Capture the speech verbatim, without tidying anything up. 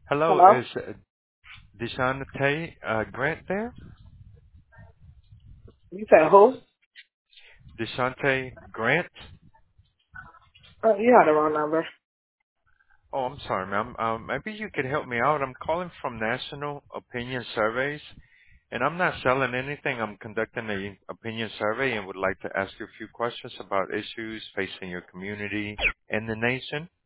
Hello, Hello? is uh, Deshante uh, Grant there? You said who? Deshante Grant? Uh, you had the wrong number. Oh, I'm sorry, ma'am. Um, maybe you could help me out. I'm calling from National Opinion Surveys, and I'm not selling anything. I'm conducting a opinion survey and would like to ask you a few questions about issues facing your community and the nation.